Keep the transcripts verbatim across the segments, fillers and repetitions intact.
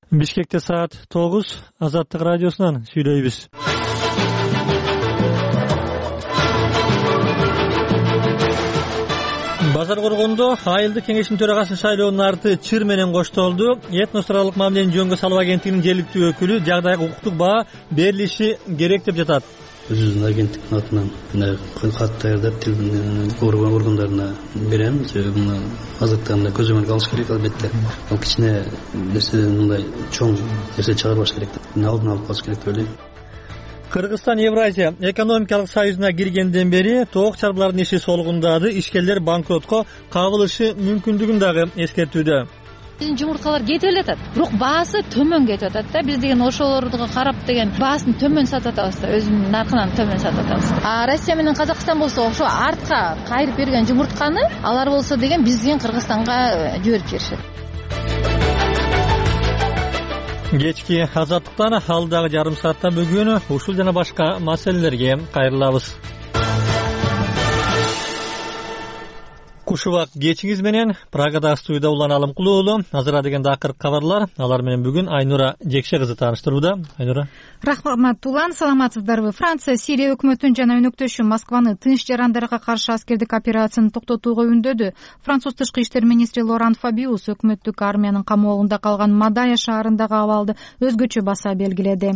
Бишкекте саат тогуз, Азаттык радиосунан сүйлөйбүз. Базар коргондо айылдык кеңештин төрагасы шайлоонун арты чыр менен коштолду. Этнос аралык мамилени жөнгө салуу агенттигинин жергиликтүү өкүлү жагдайга укуктук баа берилиши керек деп жатат. Өзүбүздүн агенттиктин атынан мына кат даярдап тил коргоо органдарына берем. Себеби азыктарды көзөмөлгө алыш керек албетте. Ал кичине нерседен мындай чоң нерсе чыгарбаш керек. Алдын алып калыш керек деп ойлойм. Кыргызстан Евразия экономикалык союзуна киргенден бери тоок чарбалардын иши солгундады, ишкерлер банкротко кабылышы мүмкүндүгүн дагы эскертүүдө. Биздин жумурткалар кетип элетат, бирок баасы төмөн кетип атат да. Биз деген ошолорго карап деген баасын төмөн сатып атабыз да, өзүнүн наркынан төмөн сатып атабыз. А Россия менен Казакстан болсо ошо артка кайрып берген жумуртканы алар болсо деген биз деген Кыргызстанга жиберип жиберишет. Кечки азаттыктан алдагы жарым саатта бүгүн ушул жана башка маселелерге кайрылабыз. Кушубак кечиңиз менен Прагада студияда Улан Алымкулуу. Азыр дегенде акыркы кабарлар. Алар менен бүгүн Айнура Жекше кызы тааныштырууда. Айнура. Рахмат Улан, саламатсыздарбы? Франция Сирия өкмөтүн жана өнөктөшү Москваны тынч жарандарга каршы аскердик операцияны токтотууга үндөдү. Француз тышкы иштер министри Лоран Фабиус өкмөттүк армиянын камоолунда калган Мадая шаарындагы абалды өзгөчө баса белгиледи.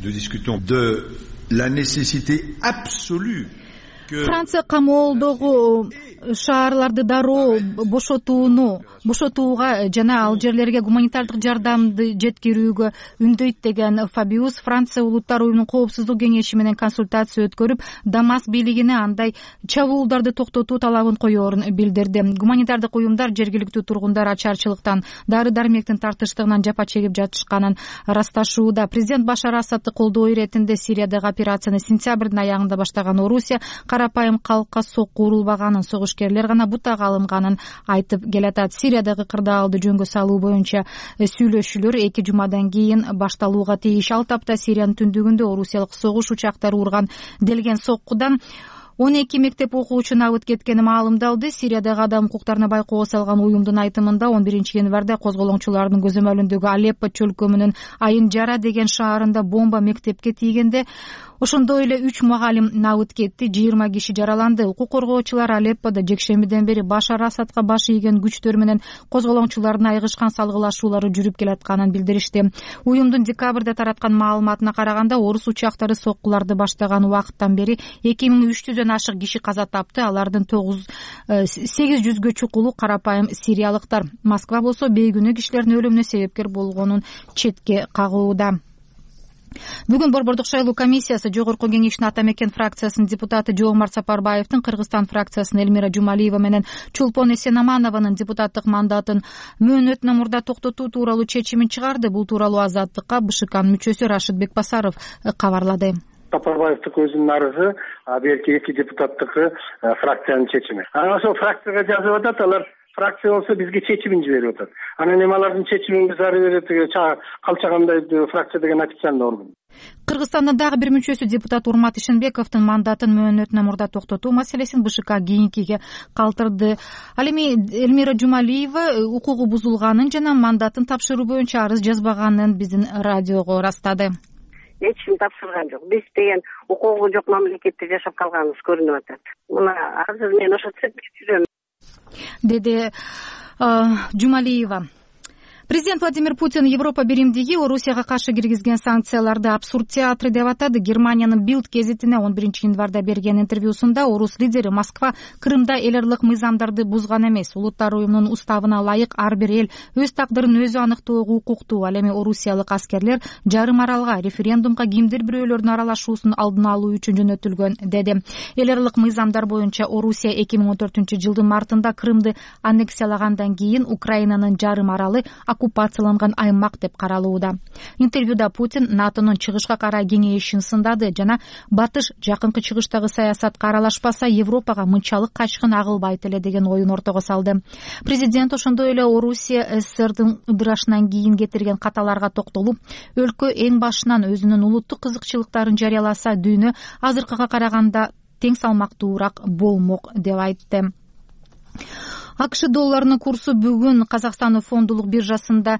Франция камоолдогу шаарларды дароо бошотууну бошотууга жана ал жерлерге гуманитардык жардамды жеткирүүгө үндөйт деген Фабиус Франция улуттар уюмунун коопсуздук кеңеши менен консультация өткөрүп, Дамаск бийлигине андай чабуулдарды токтотуу талабын коёрун билдирди. Гуманитардык уюмдар жергиликтүү тургундар ачарчылыктан, дары-дармектин тартыштыгынан жапа чегип жатышканын ырасташууда. Президент Башар Асадты колдоо иретинде Сириядагы операцияны сентябрдын аягында баштаган Орусия карапайым калкка сокку урулбаганын, согушкерлер гана бутага алынганын айтып келатат. Сириядагы кырдаалды жөнгө салуу боюнча сүйлөшүүлөр эки жумадан кийин башталууга тийиш. Ал тапта Сириянын түндүгүндө орусиялык согуш учактары урган делген соккудан он эки мектеп окуучуна абыт кеткени маалымдалды. Сириядагы адам укуктарына байкоо салган уюмдун айтымында он биринчи январда козголоңчулардын көзөмөлүндөгү Алеппо чөлкөмүнүн Айын Жара деген шаарында бомба мектепке тийгенде ошондой эле үч мугалим абыт кетти, жыйырма киши жараланды. Укук коргоочулар Алепподо жекшембиден бери Башар Асадка баш ийген күчтөр менен козголоңчулардын айыгышкан салгылашуулары жүрүп келатканын билдиришти. Уюмдун декабрда тараткан маалыматына караганда, орус учактары соккуларды баштаган убакыттан бери эки миң үч жүздөн ашык киши каза тапты. Алардын сегиз жүзгө чукулу карапайым сириялыктар. Москва болсо бейгүнөө кишилердин өлүмүнө себепкер болгонун четке кагууда. Бүгүн Борбордук шайлоо комиссиясы Жогорку кеңештин Ата Мекен фракциясынын депутаты Жоомарт Сапарбаевдин Кыргызстан фракциясынын Элмира Жумалиева менен Чулпон Эсенаманованын депутаттык мандатын мөөнөтүнөн мурда токтотуу тууралуу чечимин чыгарды. Бул тууралуу Азаттыкка БШКнын мүчөсү Рашид Бекбасаров кабарлады. Сапарбаевдик өзүнүн арызы, берки эки депутаттыкы фракциянын чечими. Анан ошол фракцияга жазып атат, алар фракция болсо бизге чечимин жиберип атат. Анан эми алардын чечимин биз ары бери калчагандай фракция деген официальный орган. Кыргызстандын дагы бир мүчөсү депутат Урмат Ишенбековдун мандатын мөөнөтүнөн мурда токтотуу маселесин БШК кийинкиге калтырды. Ал эми Элмира Жумалиева укугу бузулганын жана мандатын тапшыруу боюнча арыз жазбаганын биздин радиого ырастады. Эч ким тапшырган жок. Биз деген укугу жок мамлекетте жашап калганыбыз көрүнүп атат. Мына азыр мен ошо цепчип жүрөм, деди Жумалиева. Президент Владимир Путин Европа биримдиги Орусияга каршы киргизген санкцияларды абсурд театры деп атады. Германиянын Билд гезитине он биринчи январда берген интервьюсунда орус лидери Москва Крымда эл аралык мыйзамдарды бузган эмес, улуттар уюмунун уставына ылайык ар бир эл өз тагдырын өзү аныктоого укуктуу. Ал эми орусиялык аскерлер жарым аралга референдумга кимдир бирөөлөрдүн аралашуусун алдын алуу үчүн жөнөтүлгөн деди. Эл аралык мыйзамдар боюнча Орусия эки миң он төртүнчү жылдын мартында Крымды аннексиялагандан кийин Украинанын жарым аралы оккупацияланган аймак деп каралууда. Интервьюда Путин НАТОнун чыгышка карай кеңейишин сындады жана батыш жакынкы чыгыштагы саясатка аралашпаса Европага мынчалык качкын агылбайт эле деген оюн ортого салды. Президент ошондой эле Орусия СССРдин ыдырашынан кийин кетирген каталарга токтолуп, өлкө эң башынан өзүнүн улуттук кызыкчылыктарын жарыяласа, дүйнө азыркыга караганда тең салмактуураак болмок деп айтты. АКШ долларынын курсу бүгүн Казакстан фондулук биржасында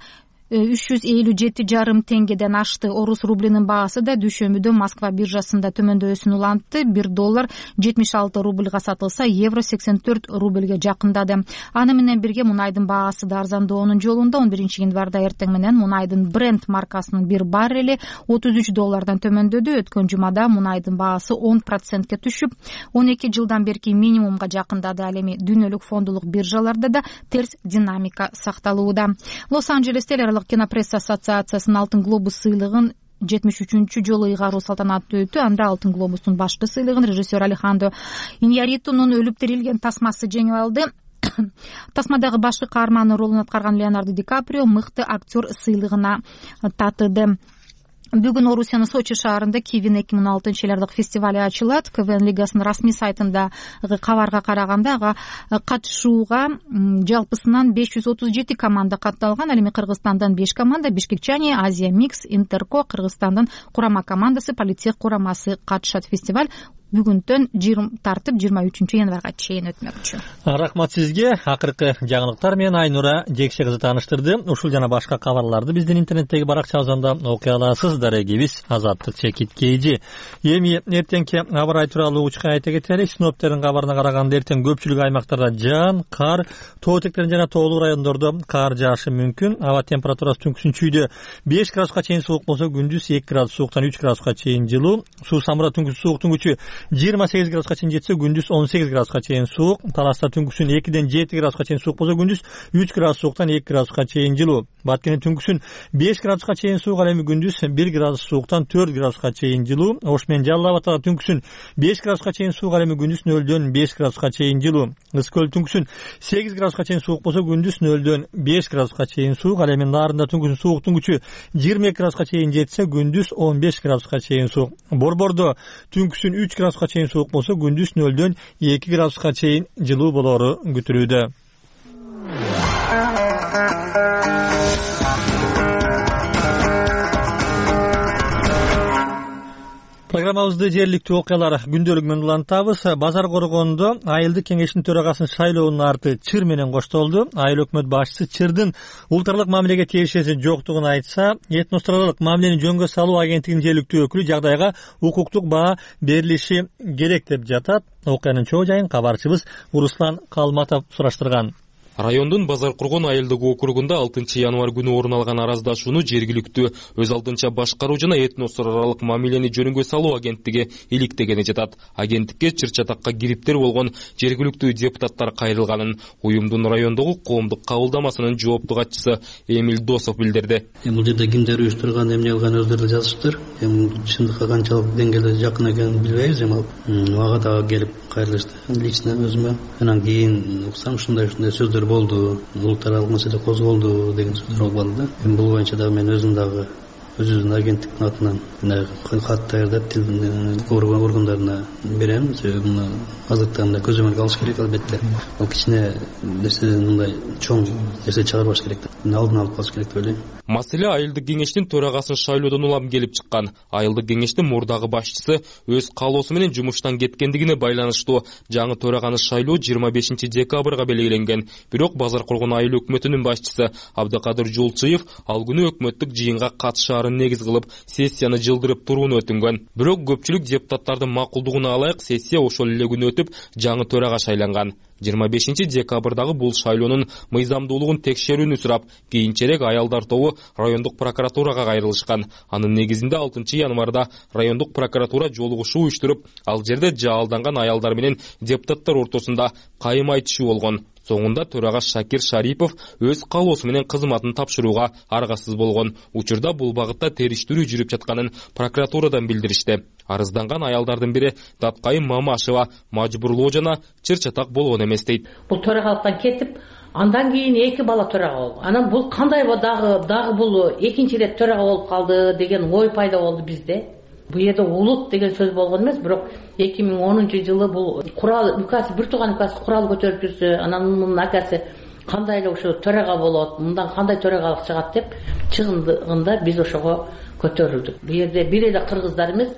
үч жүз элүү жети жарым теңгеден ашты. Орус рублинин баасы да дүйшөмбүдө Москва биржасында төмөндөбөсүн улантты. бир доллар жетимиш алты рубльга сатылса, евро сексен төрт рубльге жакындады. Аны менен бирге мунайдын баасы да арзандоонун жолунда. он биринчи январда эртең менен мунайдын Brent маркасынын бир баррели отуз үч доллардан төмөндөдү. Өткөн жумада мунайдын баасы он процентке түшүп, он эки жылдан берки минимумга жакындады. Ал эми дүйнөлүк фондулук биржаларда да терс динамика сакталууда. Лос-Анджелесте эл аралык кинопресса ассоциациясынын Алтын глобус сыйлыгын жетимиш үчүнчү жолу ыйгаруу салтанаты өттү. Анда Алтын глобустун башкы сыйлыгын режиссер Алехандро Иньярритунун өлүп тирилген тасмасы жеңип алды. Тасмадагы башкы каармандын ролун аткарган Леонардо Ди Каприо мыкты актер сыйлыгына татыды. Бүгүн Орусиянын Сочи шаарында Кивин эки миң он алтынчы жылдык фестивали ачылат. КВН лигасынын расмий сайтындагы кабарга караганда ага катышууга жалпысынан беш жүз отуз жети команда катталган. Ал эми Кыргызстандан беш команда, Бишкекчане, Азия Микс, Интерко, Кыргызстандын курама командасы, Политех курамасы катышат. Фестиваль бүгүндөн тартып жыйырма үчүнчү январга чейин өтмөкчү. Рахмат сизге. Акыркы жаңылыктар менен Айнура Жекше кызы тааныштырды. Ушул жана башка кабарларды биздин интернеттеги баракчабыздан окуй аласыз. Дарегибиз Азаттык Чекит Кейжи. Эми эртеңки аба ырайы тууралуу учка айта кетели. Синоптиктердин кабарына караганда эртең көпчүлүк аймактарда жаан, кар, тоо этектерин жана тоолуу райондордо кар жаашы мүмкүн. Аба температурасы түнкүсүнчүйдө беш градуска чейин суук болсо, күндүз эки градус сууктан үч градуска чейин жылуу. Суу самурда түнкүс сууктун күчү жыйырма сегиз градуска чейин жетсе, күндүз он сегиз градуска чейин суук. Таласта түнкүсүн экиден жети градуска чейин суук болсо, күндүз үч градус сууктан эки градуска чейин жылуу. Баткенде түнкүсүн беш градуска чейин суук, ал эми күндүз бир градус сууктан төрт градуска чейин жылуу. Ош менен Жалал Абадта түнкүсүн беш градуска чейин суук, ал эми күндүз нөлдөн беш градуска чейин жылуу. Ыс көл түнкүсүн сегиз градуска чейин суук болсо, күндүз нөлдөн беш градуска чейин суук, ал эми Нарында түнкүсүн сууктун күчү жыйырма эки градуска чейин жетсе, күндүз он беш градуска чейин суук. Борбордо түнкүсүн үч градуска чейин суук болсо, күндүз нөлдөн эки градуска чейин жылуу болору күтүлүүдө. Программабызды жергиликтүү окуялар күндөлүгү менен улантабыз. Базар Коргондо Айылдык кеңештин төрагасынын шайлоонун арты чыр менен коштолду. Айыл өкмөт башчысы чырдын улуттаралык мамилеге тиешеси жоктугун айтса, этностралык мамилени жөнгө салуу агенттигинин жергиликтүү өкүлү жагдайга укуктук баа берилиши керек деп жатат. Окуянын чоо жайын кабарчыбыз Руслан Калматов сураштырган. Райондун Базар Коргон айылдык округунда алтынчы январь күнү орун алган араздашууну жергиликтүү өз алдынча башкаруу жана этносаралык мамилени жөнүнгө салуу агенттиги иликтегени жатат. Агенттикке чыр-чатакка кириптер болгон жергиликтүү депутаттар кайрылганын уюмдун райондогу коомдук кабылдамасынын жоопту катчысы Эмиль Досов билдирди. Бул жерде кимдер уюштурган, эмне кылган өздөрү жазышыптыр. Эми чындыкка канчалык деңгээлде жакын экенин билбейбиз, эми ага дагы келип кайрылышты. Лично өзүмө анан кийин уксам ушундай ушундай сөздөр болду, улуттаралык маселе козголду деген сөздөр болуп калды. Эми бул боюнча дагы мен өзүм дагы өзүбүздүн агенттиктин атынан мына кат даярдап тилдин органдарына берем. Себеби мына азыркы көзөмөлгө алыш керек албетте. Ал кичине нерседен мындай чоң нерсе чыгарбаш керек. Алдын алып калыш керек деп ойлойм. Маселе айылдык кеңештин төрагасын шайлоодон улам келип чыккан. Айылдык кеңештин мурдагы башчысы өз каалоосу менен жумуштан кеткендигине байланыштуу жаңы төраганы шайлоо жыйырма бешинчи декабрга белгиленген. Бирок Базар Коргон айыл өкмөтүнүн башчысы Абдыкадыр Жолчуев ал күнү өкмөттүк жыйынга катышаарын негиз кылып сессияны жылдырып турууну өтүнгөн. Бирок көпчүлүк депутаттардын макулдугуна алайык сессия ошол эле күнү өтүп жаңы төрага шайланган. жыйырма бешинчи декабрдагы бул шайлоонун мыйзамдуулугун текшерүүнү сурап, кийинчерээк аялдар тобу райондук прокуратурага кайрылышкан. Анын негизинде алтынчы январда райондук прокуратура жолугушуу уюштуруп, ал жерде жаалданган аялдар менен депутаттар ортосунда кайым айтышуу болгон. Соңунда төрага Шакир Шарипов өз каалоосу менен кызматын тапшырууга аргасыз болгон. Учурда бул багытта териштирүү жүрүп жатканын прокуратурадан билдиришти. Арызданган аялдардын бири Даткайым Мамашева мажбурлоо жана чыр-чатак болгон эмес дейт. Бул төрагалыктан кетип, андан кийин эки бала төрага болду. Анан бул кандай дагы дагы бул экинчи ирет төрага болуп калды деген ой пайда болду бизде. Бул жерде улут деген сөз болгон эмес, бирок эки миң онунчу жылы бул курал указ, бир тууган указ курал көтөрүп жүрсө, анан мунун акасы кандай эле ошо төрага болот, мындан кандай төрагалык чыгат деп чыгындыгында биз ошого көтөрүлдүк. Бул жерде бир эле кыргыздар эмес,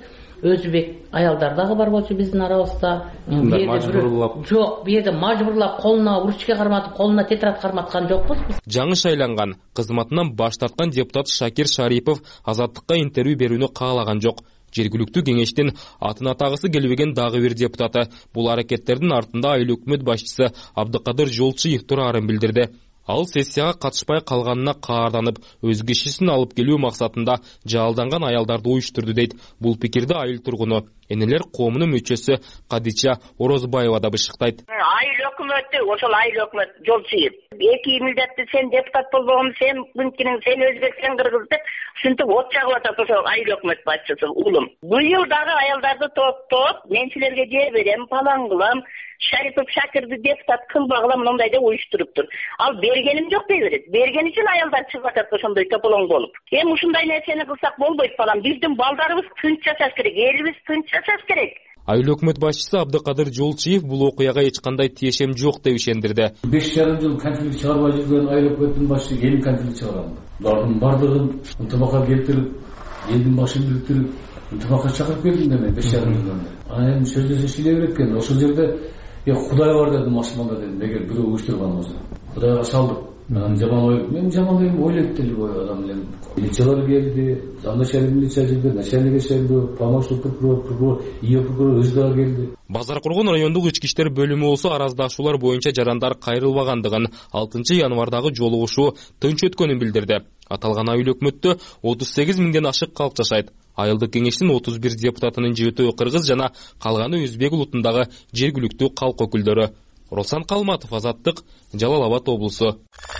өзбек аялдар дагы бар болчу биздин арабызда. Мажбурлап. Жок, бу жерде мажбурлап колуна ручка карматып, колуна тетрадь карматкан жокпуз биз. Жаңы шайланган, кызматынан баш тарткан депутат Шакир Шарипов Азаттыкка интервью берүүнү каалаган жок. Жергиликтүү кеңештин атын атагысы келбеген дагы бир депутаты бул аракеттердин артында айыл өкмөт башчысы Абдыкадыр Жолчиев турарын билдирди. Ал сессияга катышпай калганына каарданып, өз кишисин алып келүү максатында жалданган аялдарды уюштурду дейт. Бул пикирди айыл тургуну, энелер коомунун мүчөсү Кадича Орозбаева да бышыктайт. Айыл өкмөтү, ошол айыл өкмөт Жолчиев. Эки милдетти сен депутат болгон, сен мынтинең, сен өзбек, сен кыргыз деп ушинтип от жагып атат ошол айыл өкмөт башчысы улум. Быйыл дагы аялдарды топтоп, мен силерге жер берем, палан кылам, Шарипов Шакирди депутат кылбагыла мындай деп уюштуруптур. Ал бергеним жок дей берет. Берген үчүн аялдар чыгып атат ошондой тополоң болуп. Эми ушундай нерсени кылсак болбойт балам. Биздин балдарыбыз тынч жашаш керек, элибиз тынч жашаш керек. Айыл өкмөт башчысы Абдыкадыр Жолчиев бул окуяга эч кандай тиешем жок деп ишендирди. беш жарым жыл конфликт чыгарбай жүргөн айыл өкмөттүн башчысы эми конфликт чыгарган. Булардын бардыгын ынтымакка келтирип, элдин башын бириктирип, ынтымакка чакырып келдим да мен беш жарым жылдан бери. Анан эми сөздөсө шиле берет экен. Ошол жерде я Кудай бар дедим Осмонго дедим. Эгер бирөө уюштурган болсо, Кудайга салдык. Мен жаман ой, мен жаман ойм ойлойт деле бой адам эле. Милициялар келди, замначальник милиция келди, начальник келди, помощник прокурор, прокурор, и прокурор өзү дагы келди. Базар Кургун райондук ички иштер бөлүмү болсо араздашуулар боюнча жарандар кайрылбагандыгын, алтынчы январдагы жолугушуу тынч өткөнүн билдирди. Аталган айыл өкмөттө отуз сегиз миңден ашык калк жашайт. Айылдык кеңештин отуз бир депутатынын жетөө кыргыз жана калганы өзбек улутундагы жергиликтүү калк өкүлдөрү. Руслан Калматов, Азаттык, Жалал Абад облусу.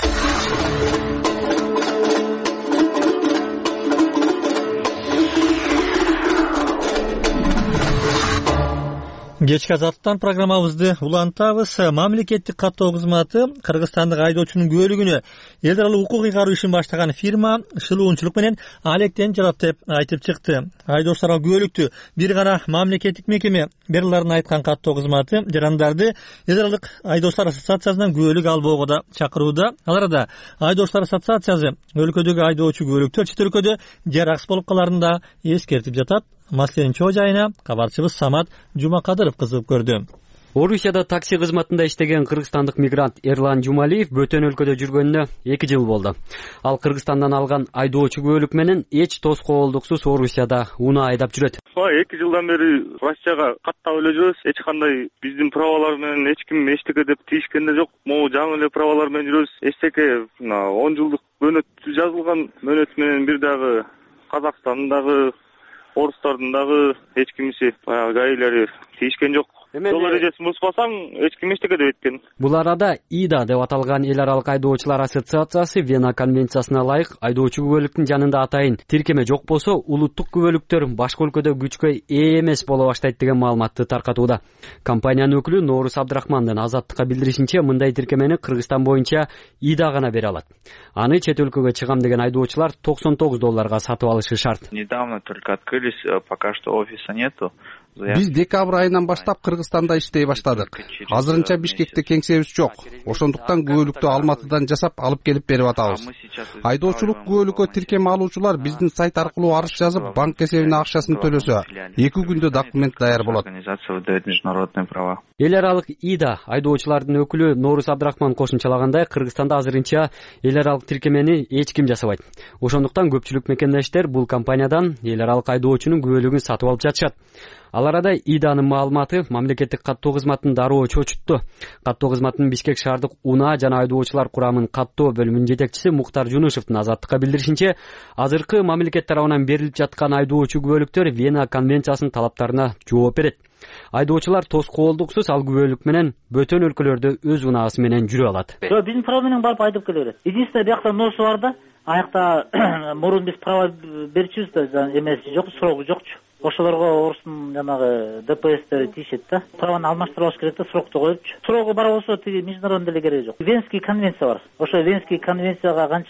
Кечки Азаттыктан программабызды улантабыз. Мамлекеттик каттоо кызматы Кыргызстандык айдоочунун күбөлүгүнө эл аралык укук ыйгаруу ишин баштаган фирма шылуунчулук менен алектенип жатат деп айтып чыкты. Айдоочуларга күбөлүктүү бир гана мамлекеттик мекеме бериларын айткан каттоо кызматы жарандарды эл аралык айдоочулар ассоциациясынан күбөлүк албоого да чакырууда. Ал арада айдоочулар ассоциациясы өлкөдөгү айдоочу күбөлүктөр чет өлкөдө жараксыз болуп каларын да эскертип жатат. Маселенин чоо жайына кабарчыбыз Самат Жумакадыров кызыгып көрдү. Орусияда такси кызматында иштеген кыргызстандык мигрант Эрлан Жумалиев бөтөн өлкөдө жүргөнүнө эки жыл болду. Ал Кыргызстандан алган айдоочу күбөлүк менен эч тоскоолдуксуз Орусияда унаа айдап жүрөт. эки жылдан бери Россияга каттап эле жүрөбүз. Эч кандай биздин правалар менен эч ким эчтеке деп тийишкен да жок. Могу жаңы эле правалар менен жүрөбүз. Эчтеке он жылдык мөөнөт жазылган мөөнөт менен бир дагы Казакстандагы орустардын дагы эч кимиси баягы гаилери тийишкен жок. Жол эрежесин бузбасаң эч ким эчтеке деп эткен. Бул арада ИДА деп аталган эл аралык айдоочулар ассоциациясы Вена конвенциясына ылайык айдоочу күбөлүктүн жанында атайын тиркеме жок болсо улуттук күбөлүктөр башка өлкөдө күчкө ээ эмес боло баштайт деген маалыматты таркатууда. Компаниянын өкүлү Норус Абдрахмандын Азаттыкка билдиришинче, мындай тиркемени Кыргызстан боюнча ИДА гана бере алат. Аны чет өлкөгө чыгам деген айдоочулар токсон тогуз долларга сатып алышы шарт. Недавно только открылись, пока что офиса нету. Биз декабрь айынан баштап Кыргызстанда иштей баштадык. Азырынча Бишкекте кеңсебиз жок. Ошондуктан күбөлүктү Алматыдан жасап алып келип берип атабыз. Айдоочулук күбөлүккө тиркеме алуучулар биздин сайт аркылуу арыз жазып, банк эсебине акчасын төлөсө, эки күндө документ даяр болот. Эл аралык ИДА айдоочулардын өкүлү Норус Абдрахман кошумчалагандай, Кыргызстанда азырынча эл аралык тиркемени эч ким жасабайт. Ошондуктан көпчүлүк мекендештер бул компаниядан эл аралык айдоочунун күбөлүгүн сатып алып жатышат. Ал арада ИДАнын маалыматы мамлекеттик каттоо кызматын дароо чочутту. Каттоо кызматынын Бишкек шаардык унаа жана айдоочулар курамын каттоо бөлүмүнүн жетекчиси Муктар Жунушевдин Азаттыкка билдиришинче, азыркы мамлекет тарабынан берилип жаткан айдоочу күбөлүктөр Вена конвенциясынын талаптарына жооп берет. Айдоочулар тоскоолдуксуз ал күбөлүк менен бөтөн өлкөлөрдө өз унаасы менен жүрө алат. Жок, биздин права менен барып айдап келе берет. Единственное, биякта носу бар да, аякта мурун биз права берчүбүз да, эмеси жок, срогу жокчу. Ошолорго орустун жанагы ДПСтери тийишет да. Праваны алмаштырып алыш керек да, срокто коюпчу. Срогу бар болсо тиги международный деле кереги жок. Венский конвенция бар. Ошо Венский конвенцияга канча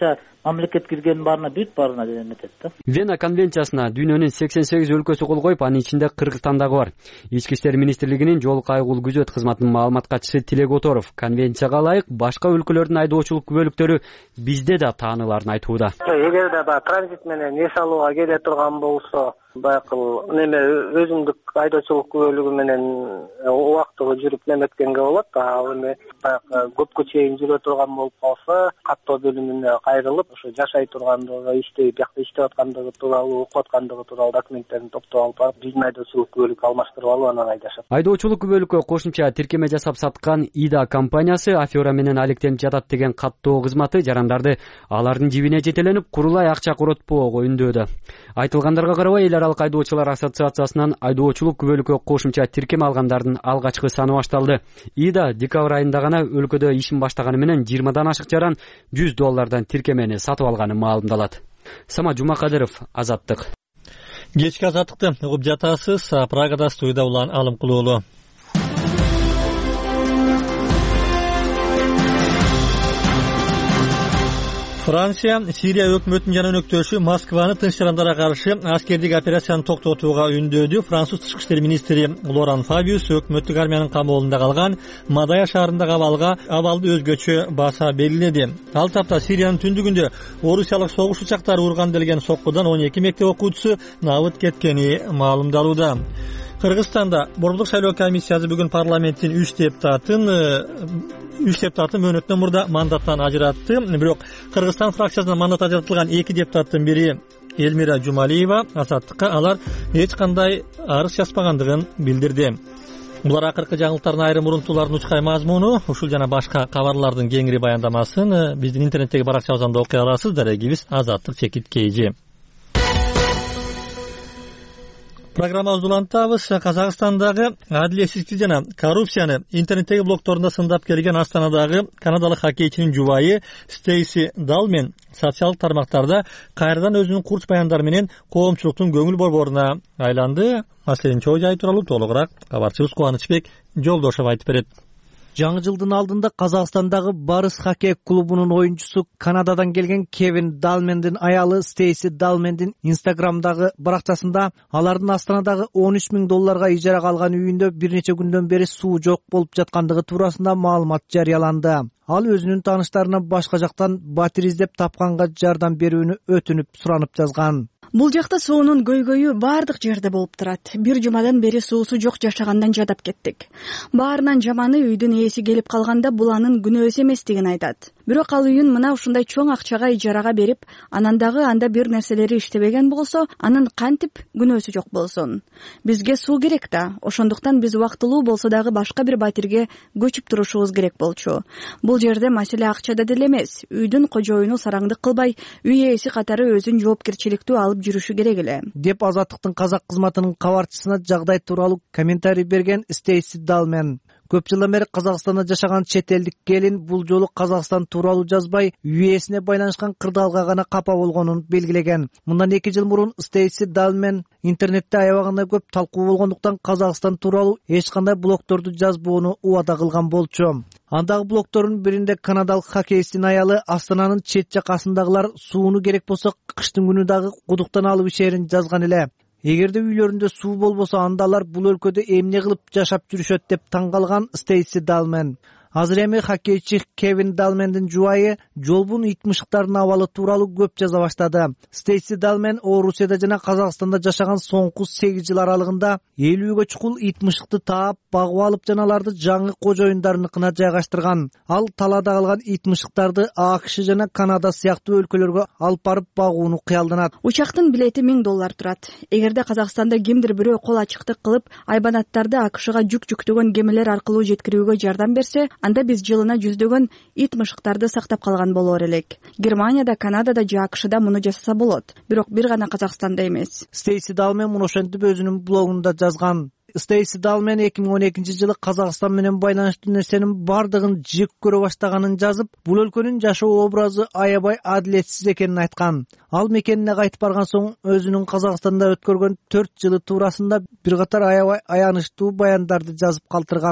мамлекет киргенин баарына бүт баарына эметет да. Вена конвенциясына дүйнөнүн сексен сегиз өлкөсү кол коюп, анын ичинде Кыргызстан дагы бар. Ички иштер министрлигинин жол кайгыл күзөт кызматынын маалымат катчысы Тилек Оторов канвенцияга ылайык башка өлкөлөрдүн айдоочулук күбөлүктөрү бизде да тааныларын айтууда. Эгерде баягы транзит менен эс алууга келе турган болсо, баягы неме өзүмдүк айдоочулук күбөлүгү менен убактылуу жүрүп неметкенге болот. Ал эми баягы көпкө чейин жүрө турган болуп калса, каттоо бөлүмүнө кайрылып, ошо жашай тургандыгы, иштей, биякта иштеп аткандыгы тууралуу, окуп аткандыгы тууралуу документтерин топтоп алып барып, биздин айдоочулук күбөлүккө алмаштырып алып анан айдашат. Айдоочулук күбөлүккө кошумча тиркеме жасап саткан Ида компаниясы афера менен алектенип жатат деген каттоо кызматы жарандарды алардын жибине жетеленип, курулай акча коротпоого үндөөдө. Айтылгандарга карабай, эл аралык айдоочулар ассоциациясынан айдоочулук күбөлүккө кошумча тиркеме алгандардын алгачкы саны башталды. Ида декабрь айында гана өлкөдө ишин баштаганы менен жыйырмадан ашык жаран жүз доллардан тиркемени сатып алганы маалымдалат. Сама Жумакадыров, Азаттык. Кечки Азаттыкты угуп жатасыз. Прагада студияда улан Алым Кулуулу. Франция Сирия өкмөтүнүн жана өнөктөшү Москваны тынч жарандарга каршы аскердик операцияны токтотууга үндөөдү. Француз тышкы иштер министри Лоран Фабиус өкмөттүк армиянын камоолунда калган Мадая шаарындагы абалга абалды өзгөчө баса белгиледи. Ал тапта Сириянын түндүгүндө орусиялык согуш учактары урган делген соккудан он эки мектеп окуучусу набыт кеткени маалымдалууда. Кыргызстанда борбордук шайлоо комиссиясы бүгүн парламенттин үч депутатын үч депутатын мөөнөтүнөн мурда мандаттан ажыратты. Бирок Кыргызстан фракциясынан мандат ажыратылган эки депутаттын бири Элмира Жумалиева Азаттыкка алар эч кандай арыз жазбагандыгын билдирди. Булар акыркы жаңылыктардын айрым урунтуулардын учкай мазмуну. Ушул жана башка кабарлардын кеңири баяндамасын биздин интернеттеги баракчабыздан да окуй аласыз. Дарегибиз Азаттык чекит кейжи. Программабызды улантабыз. Казакстандагы адилетсиздикти жана коррупцияны интернеттеги блогторунда сындап келген Астанадагы канадалык хоккейчинин жубайы Стейси Далмен социалдык тармактарда кайрадан өзүнүн курч баяндары менен коомчулуктун көңүл борборуна айланды. Маселенин чоо жайы тууралуу толугураак кабарчыбыз Кубанычбек Жолдошов айтып берет. Жаңы жылдын алдында Казакстандагы Барыс хоккей клубунун оюнчусу Канададан келген Кевин Далмендин аялы Стейси Далмендин Инстаграмдагы баракчасында алардын Астанадагы он үч миң долларга ижарага алган үйүндө бир нече күндөн бери суу жок болуп жаткандыгы туурасында маалымат жарыяланды. Ал өзүнүн тааныштарына башка жактан батир издеп тапканга жардам берүүнү өтүнүп суранып жазган. Бул жакта суунун көйгөйү бардык жерде болуп турат. Бир жумадан бери суусу жок жашагандан жадап кеттик. Баарынан жаманы үйдүн ээси келип калганда бул анын күнөөсү эместигин айтат. Бирок ал үйүн мына ушундай чоң акчага ижарага берип, анан дагы анда бир нерселери иштебеген болсо, анын кантип күнөөсү жок болсун. Бизге суу керек да, ошондуктан биз убактылуу болсо дагы башка бир батирге көчүп турушубуз керек болчу. Бул жерде маселе акчада деле эмес. Үйдүн кожоюну сараңдык кылбай, үй ээси катары өзүн жоопкерчиликтүү алып жүрүшү керек эле. Деп Азаттыктын казак кызматынын кабарчысына жагдай тууралуу комментарий берген Стейси Далмен. Көп жылдан бери Казакстанда жашаган чет элдик келин бул жолу Казакстан тууралуу жазбай, үй ээсине байланышкан кырдаалга гана капа болгонун белгилеген. Мындан эки жыл мурун Стейси Далмен интернетте аябагандай көп талкуу болгондуктан Казакстан тууралуу эч кандай блогторду жазбоону убада кылган болчу. Андагы блогтордун биринде канадалык хоккейчинин аялы Астананын чет жакасындагылар сууну керек болсо кыштын күнү дагы кудуктан алып ишерин жазган эле. Эгерде үйлөрүндө суу болбосо анда алар бул өлкөдө эмне кылып жашап жүрүшөт деп таң калган Стейси Далмен. Азыр эми хоккейчи Кевин Далмендин жубайы жолбун ит мышыктардын абалы тууралуу көп жаза баштады. Стейси Далмен Орусияда жана Казакстанда жашаган соңку сегиз жыл аралыгында элүүгө чукул ит мышыкты таап, багып алып жана аларды жаңы кожоюндарыныкына жайгаштырган. Ал талаада калган ит мышыктарды АКШ жана Канада сыяктуу өлкөлөргө алып барып багууну кыялданат. Учактын билети миң доллар турат. Эгерде Казакстанда кимдир бирөө кол ачыктык кылып, айбанаттарды АКШга жүк жүктөгөн кемелер аркылуу жеткирүүгө жардам берсе, анда биз жылына жүздөгөн ит мышыктарды сактап калган болор элек. Германияда, Канадада же АКШда муну жасаса болот. Бирок бир гана Казакстанда эмес. Стейси Далмен муну ошентип өзүнүн блогунда жазган. Стейси Далмен эки миң он экинчи жылы Казакстан менен байланыштуу нерсенин бардыгын жек көрө баштаганын жазып, бул өлкөнүн жашоо образы аябай адилетсиз экенин айткан. Ал мекенине кайтып барган соң өзүнүн Казакстанда өткөргөн төрт жылы туурасында бир катар аябай аянычтуу баяндарды жазып калтырган.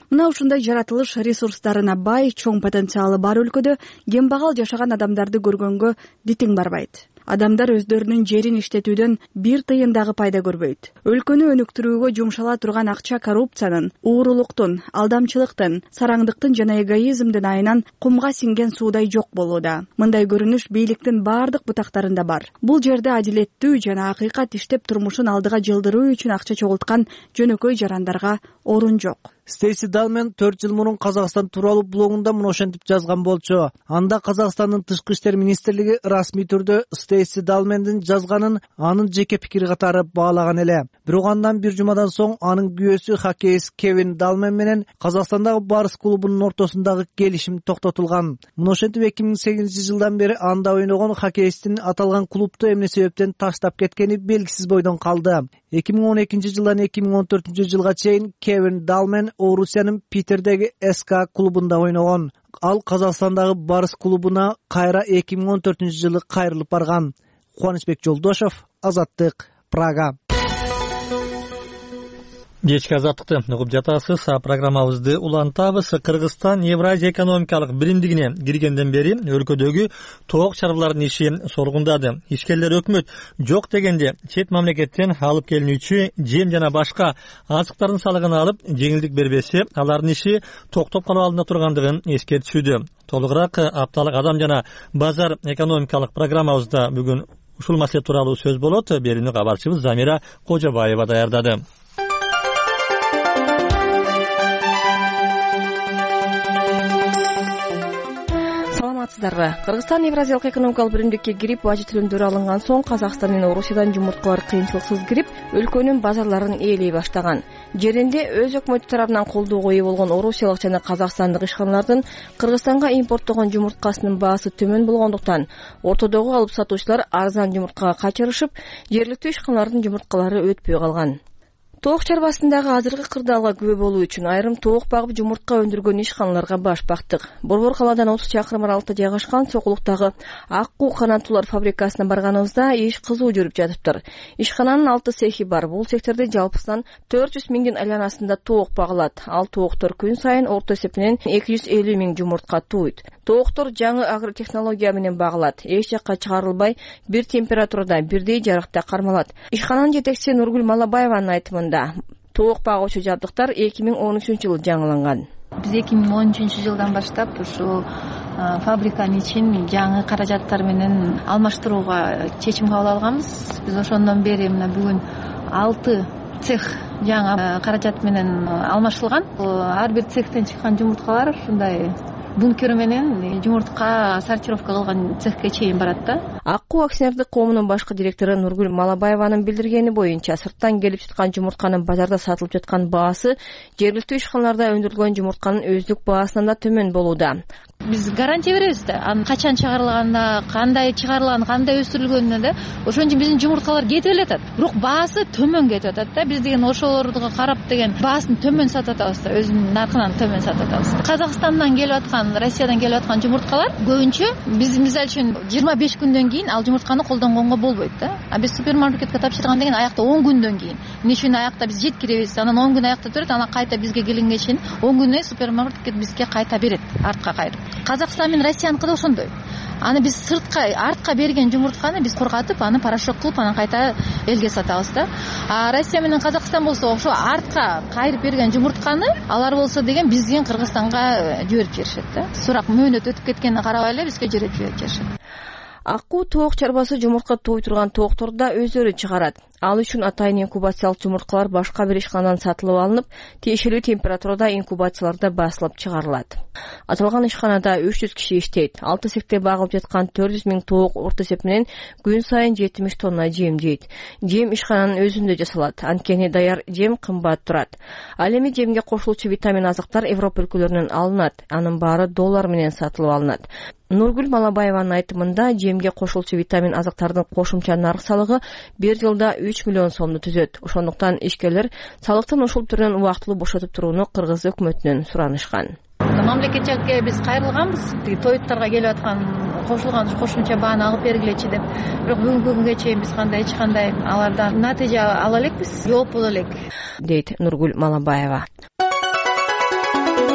Мына ушундай жаратылыш ресурстарына бай, чоң потенциалы бар өлкөдө кембагал жашаган адамдарды көргөнгө дитиң барбайт. Адамдар өздөрүнүн жерин иштетүүдөн бир тыйын дагы пайда көрбөйт. Өлкөнү өнүктүрүүгө жумшала турган акча коррупциянын, уурулуктун, алдамчылыктын, сараңдыктын жана эгоизмдин айынан кумга сиңген суудай жок болууда. Мындай көрүнүш бийликтин бардык бутактарында бар. Бул жерде адилеттүү жана акыйкат иштеп турмушун алдыга жылдыруу үчүн акча чогулткан жөнөкөй жарандарга орун жок. Стейси Далмен төрт жыл мурун Казакстан тууралуу блогунда муну ошентип жазган болчу. Анда Казакстандын тышкы иштер министрлиги расмий түрдө Стейси Далмендин жазганын анын жеке пикири катары баалаган эле. Бирок андан бир жумадан соң анын күйөөсү хоккейист Кевин Далмен менен Казакстандагы Барыс клубунун ортосундагы келишим токтотулган. Муну ошентип эки миң сегизинчи жылдан бери анда ойногон хоккейисттин аталган клубду эмне себептен таштап кеткени белгисиз бойдон калды. эки миң он экинчи жылдан эки миң он төртүнчү жылга чейин Кевин Далмен Орусиянын Питердеги СК клубунда ойногон. Ал Казакстандагы Барыс клубуна кайра эки миң он төртүнчү жылы кайрылып барган. Кубанычбек Жолдошов, Азаттык, Прага. Кечки азаттыкты угуп жатасыз. Программабызды улантабыз. Кыргызстан Евразия экономикалык биримдигине киргенден бери өлкөдөгү тоок чарбалардын иши соргундады. Ишкерлер өкмөт жок дегенде чет мамлекеттен алып келинүүчү жем жана башка азыктардын салыгын алып жеңилдик бербесе, алардын иши токтоп калуу алдында тургандыгын эскертишүүдө. Толугураак апталык адам жана базар экономикалык программабызда бүгүн ушул маселе тууралуу сөз болот. Берүүнү кабарчыбыз Замира Кожобаева даярдады. Кыргызстан Евразиялык экономикалык биримдикке кирип, бажы төлөмдөрү алынган соң Казакстан менен Орусиядан жумурткалар кыйынчылыксыз кирип, өлкөнүн базарларын ээлей баштаган. Жеринде өз өкмөтү тарабынан колдоого ээ болгон орусиялык жана казакстандык ишканалардын Кыргызстанга импорттогон жумурткасынын баасы төмөн болгондуктан, ортодогу алып сатуучулар арзан жумурткага качырышып, жергиликтүү ишканалардын жумурткалары өтпөй калган. Тоок чарбасындагы азыркы кырдаалга күбө болуу үчүн айрым тоок багып жумуртка өндүргөн ишканаларга баш бактык. Борбор калаадан отуз чакырым аралыкта жайгашкан Сокулуктагы Аккуу канаттуулар фабрикасына барганыбызда иш кызуу жүрүп жатыптыр. Ишкананын алты цехи бар. Бул цехтерде жалпысынан төрт жүз миңдин айланасында тоок багылат. Ал тооктор күн сайын орто эсепинен эки жүз элүү миң жумуртка тууйт. Тооктор жаңы агротехнология менен багылат. Эч жакка чыгарылбай, бир температурада, бирдей жарыкта кармалат. Ишкананын жетекчиси Нургүл Малабаеванын айтымында, тоок багуучу жабдыктар эки миң он үчүнчү жылы жаңыланган. Биз эки миң он үчүнчү жылдан баштап ушул фабриканы ичин жаңы каражаттар менен алмаштырууга чечим кабыл алганбыз. Биз ошондон бери мына бүгүн алты цех жаңы каражат менен алмашылган. Ар бир цехтен чыккан жумурткалар ушундай бункер менен жумуртка сортировка кылган цехке чейин барат да. Аккуу акционердик коомунун башкы директору Нургүл Малабаеванын билдиргени боюнча, сырттан келип жаткан жумуртканын базарда сатылып жаткан баасы жергиликтүү ишканаларда өндүрүлгөн жумуртканын өздүк баасынан да төмөн болууда. Биз гарантия беребиз да, анын качан чыгарылганына, кандай чыгарылган, кандай өстүрүлгөнүнө да. Ошон үчүн биздин жумурткалар кетип элетет. Бирок баасы төмөн кетип атат да. Биз деген ошолорду карап деген баасын төмөн сатып атабыз да, өзүнүн наркынан төмөн сатып атабыз. Казакстандан келип аткан, Россиядан келип аткан жумурткалар көбүнчө биз мисалы үчүн жыйырма беш күндөн кийин ал жумуртканы колдонгонго болбойт да. А биз супермаркетке тапшырган деген аякта он күндөн кийин. Эмне үчүн аякта биз жеткиребиз, анан он күн аякта турат, анан кайта бизге келгенге чейин он күнөй супермаркет бизге кайта берет, артка кайрып. Казакстан менен Россияныкы да ошондой. Аны биз сыртка, артка берген жумуртканы биз корготуп, аны порошок кылып, анан кайта элге сатабыз да. А Россия менен Казакстан болсо ошо артка кайрып берген жумуртканы алар болсо деген биздин Кыргызстанга жиберип беришет да. Сурак мөөнөт өтүп кеткенине карабай эле бизге жиберип беришет. Аккуу тоок чарбасы жумуртка тууй турган тоокторду да өздөрү чыгарат. Ал үчүн атайын инкубациялык жумурткалар башка бир ишканадан сатылып алынып, тиешелүү температурада инкубацияларда басылып чыгарылат. Аталган ишканада үч жүз киши иштейт. алты цехте багылып жаткан төрт жүз миң тоок орто эсепинен күн сайын жетимиш тонна жем жейт. Жем ишкананын өзүндө жасалат. Анткени даяр жем кымбат турат. Ал эми жемге кошулчу витамин азыктар Европа өлкөлөрүнөн алынат. Анын баары доллар менен сатылып алынат. Нургүл Малабаеванын айтымында, жемге кошулчу витамин азыктардын кошумча нарк салыгы бир жылда үч миллион сомду түзөт. Ошондуктан ишкерлер салыктын ушул түрүнөн убактылуу бошотуп турууну Кыргыз өкмөтүнөн суранышкан. Мамлекетчиликке биз кайрылганбыз. Тоюттарга келип аткан кошулган кошумча бааны алып бергилечи деп. Бирок бүгүнкү күнгө чейин биз кандай эч кандай алардан натыйжа ала элекпиз, жооп боло элек, дейт Нургүл Малабаева.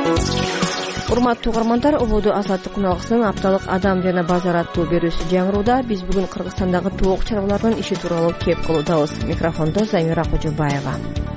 урматтуу угармандар, ободо азаттык үналгысынын апталык адам жана базар аттуу берүүсү жаңырууда. Биз бүгүн Кыргызстандагы тоок чарбаларынын иши тууралуу кеп кылуудабыз. Микрофондо Замира Кожобаева.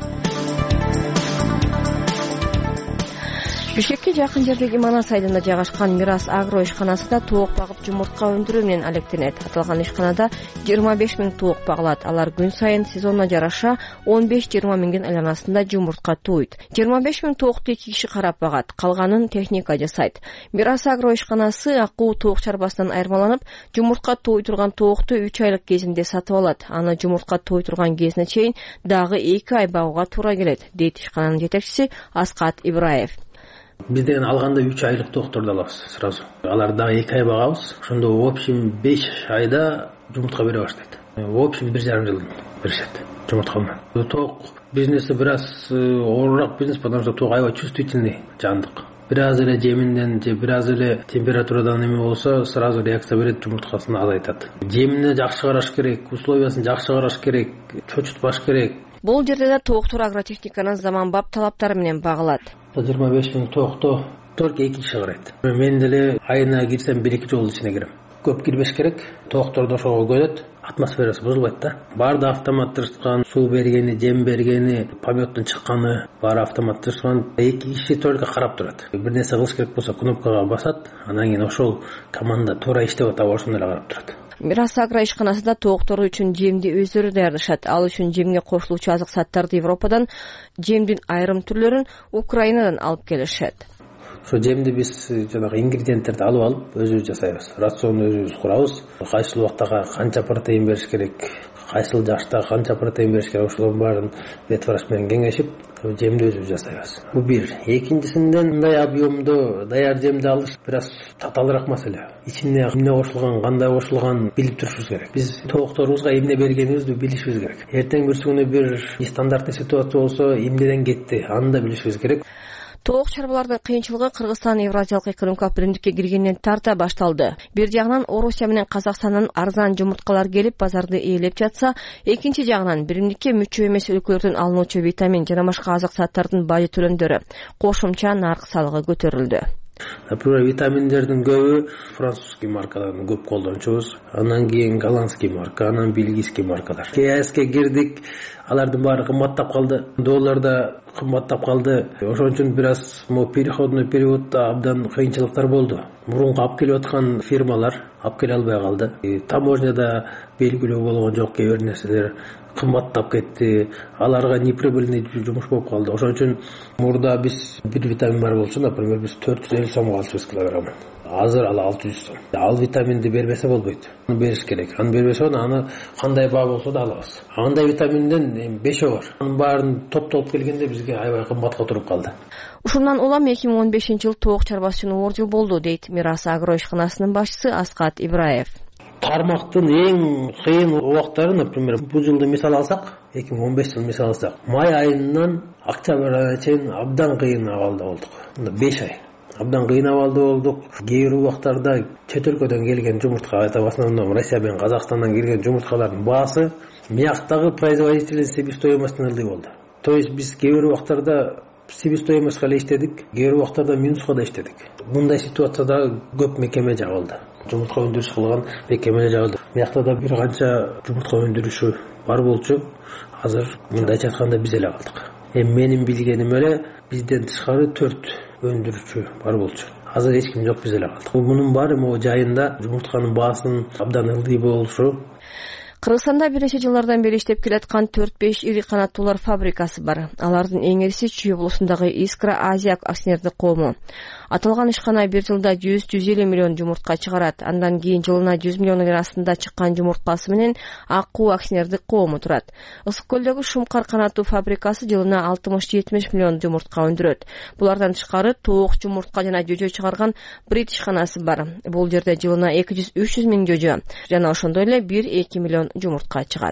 Бишкекке жакын жердеги Манас айылында жайгашкан Мирас агро ишканасы да тоок багып жумуртка өндүрүү менен алектенет. Аталган ишканада жыйырма беш миң тоок багылат. Алар күн сайын сезонуна жараша он беш жыйырма миңдин айланасында жумуртка тууйт. жыйырма беш миң тоокту эки киши карап багат, калганын техника жасайт. Мирас агро ишканасы акуу тоок чарбасынан айырмаланып, жумуртка тууй турган тоокту үч айлык кезинде сатып алат. Аны жумуртка тууй турган кезине чейин дагы эки ай багууга туура келет, дейт ишкананын жетекчиси Аскат Ибраев. Биз деген алганда үч айлык тоокторду алабыз сразу. Алар дагы эки ай багабыз. Ошондо в общем беш айда жумуртка бере баштайт. В общем бир жарым жыл беришет жумуртка менен. Тоок бизнеси бир аз оорураак бизнес, потому что тоок аябай чувствительный жандык. Бир аз эле жеминден же бир аз эле температурадан эме болсо сразу реакция берет, жумурткасын азайтат. Жемине жакшы караш керек, условиясын жакшы караш керек, чочутпаш керек. Бул жерде да тооктор агротехниканын заманбап талаптары менен багылат. жыйырма беш миң тоокто только эки киши карайт. Мен деле айына кирсем бир эки жолу ичине кирем. Көп кирбеш керек. Тоокторду ошого көнөт, атмосферасы бузулбайт да. Баарды автоматташкан, суу бергени, жем бергени, пометтон чыкканы баары автоматташкан. Эки киши только карап турат. Бир нерсе кылыш керек болсо кнопкага басат, анан кийин ошол команда туура иштеп атабы ошондой эле карап турат. Мирас агро ишканасында тооктору үчүн жемди өздөрү даярдашат. Ал үчүн жемге кошулуучу азык заттарды Европадан, жемдин айрым түрлөрүн Украинадан алып келишет. Ошо жемди биз жанагы ингредиенттерди алып алып өзүбүз жасайбыз. Рационду өзүбүз курабыз. Кайсыл убактага канча протеин бериш керек, кайсыл жашта канча протеин бериш керек, ошолордун баарын ветврач менен кеңешип жемди өзүбүз жасайбыз. Бул бир. Экинчисинен мындай объемдо даяр жемди алыш бир аз татаалыраак маселе. Ичине эмне кошулган, кандай кошулган билип турушубуз керек. Биз тоокторубузга эмне бергенибизди билишибиз керек. Эртең бүрсүгүнө бир стандартный ситуация болсо эмнеден кетти, аны да билишибиз керек. Тоок чарбалардын кыйынчылыгы Кыргызстан Евразиялык экономикалык биримдикке киргенден тарта башталды. Бир жагынан Орусия менен Казакстандан арзан жумурткалар келип базарды ээлеп жатса, экинчи жагынан биримдикке мүчө эмес өлкөлөрдөн алынуучу витамин жана башка азык заттардын бажы төлөмдөрү, кошумча нарк салыгы көтөрүлдү. Например, витаминдердин көбү французский маркаларын көп колдончубуз. Анан кийин голландский марка, анан бельгийский маркалар. КСке кирдик, алардын баары кымбаттап калды. Доллар да кымбаттап калды. Ошон үчүн бир аз мо переходный периодда абдан кыйынчылыктар болду. Мурунку алып келип аткан фирмалар алып келе албай калды. Таможняда белгилүү болгон жок, кээ бир нерселер кымбаттап кетти. Аларга неприбыльный жумуш болуп калды. Ошон үчүн мурда биз бир витамин бар болсо, например, биз төрт жүз элүү сомго алчубыз килограмм. Азыр ал алты жүз сом. Ал витаминди бербесе болбойт. Аны бериш керек. Аны бербесе аны кандай баа болсо да алабыз. Андай витаминден бешөө бар. Анын баарын топтолуп келгенде бизге аябай кымбатка туруп калды. Ушундан улам эки миң он бешинчи жыл тоок чарбасы үчүн оор жыл болду, дейт Мирас агро ишканасынын башчысы Аскат Ибраев. Тармактын эң кыйын убактары, например, бул жылды мисал алсак, эки миң он беш жыл мисал алсак, май айынан октябрь айына чейин абдан кыйын абалда болдук. беш ай. Абдан кыйын абалда болдук. Кээ бир убактарда чет өлкөдөн келген жумуртка, айта в основном Россия менен Казакстандан келген жумурткалардын баасы мияктагы производительный себестоимостун ылдый болду. То есть биз кээ бир убактарда себестоимостька эле иштедик, кээ бир убактарда минуска да иштедик. Мындай ситуацияда көп мекеме жабылды. Жумуртка өндүрүш кылган мекеме жабылды. Миякта да бир канча жумуртка өндүрүшү бар болчу. Азыр мындайча айтканда биз эле калдык. Эми менин билгеним эле бизден тышкары төрт өндүрүүчү бар болчу. Азыр эч ким жок, биз эле калдык. Мунун баары могу жайында жумуртканын баасынын абдан ылдый болушу. Кыргызстанда бир нече жылдардан бери иштеп келаткан төрт беш ири канаттуулар фабрикасы бар. Алардын эң ириси Чүй облусундагы Искра Азия акционердик коому. Аталган ишкана бир жылда жүз жүз элүү миллион жумуртка чыгарат. Андан кийин жылына жүз миллиондун астында чыккан жумурткасы менен Аккуу акционердик коому турат. Ысык көлдөгү Шумкар канаттуу фабрикасы жылына алтымыш жетимиш миллион жумуртка өндүрөт. Булардан тышкары тоок жумуртка жана жөжө чыгарган Брит ишканасы бар. Бул жерде жылына эки жүз үч жүз миң жөжө жана ошондой эле бир эки миллион жумуртка чыгат.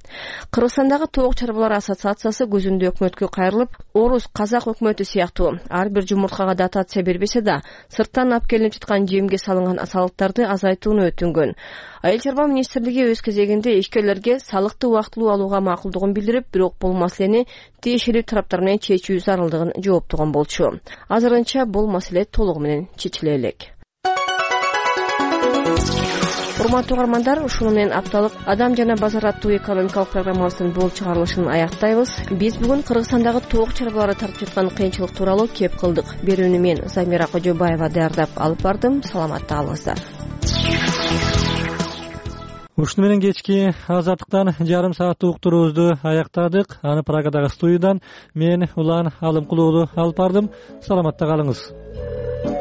Кыргызстандагы тоок чарбалар ассоциациясы көзүндө өкмөткө кайрылып, орус, казак өкмөтү сыяктуу ар бир жумурткага дотация бербесе да, сырттан алып келинип жаткан жемге салынган салыктарды азайтууну өтүнгөн. Айыл чарба министрлиги өз кезегинде ишкерлерге салыкты убактылуу алууга макулдугун билдирип, бирок бул маселени тиешелүү тараптар менен чечүү зарылдыгын жооптогон болчу. Азырынча бул маселе толугу менен чечиле элек. Урматтуу угармандар, ушуну менен апталык Адам жана базар аттуу экономикалык программабыздын бул чыгарылышын аяктайбыз. Биз бүгүн Кыргызстандагы тоок чарбалары тартып жаткан кыйынчылык тууралуу кеп кылдык. Берүүнү мен Замира Кожобаева даярдап алып бардым. Саламатта калыңыздар. Ушуну менен кечки азаттыктан жарым сааттык уктуруубузду аяктадык. Аны Прагадагы студиядан мен Улан Алымкулуулу алып бардым. Саламатта калыңыз.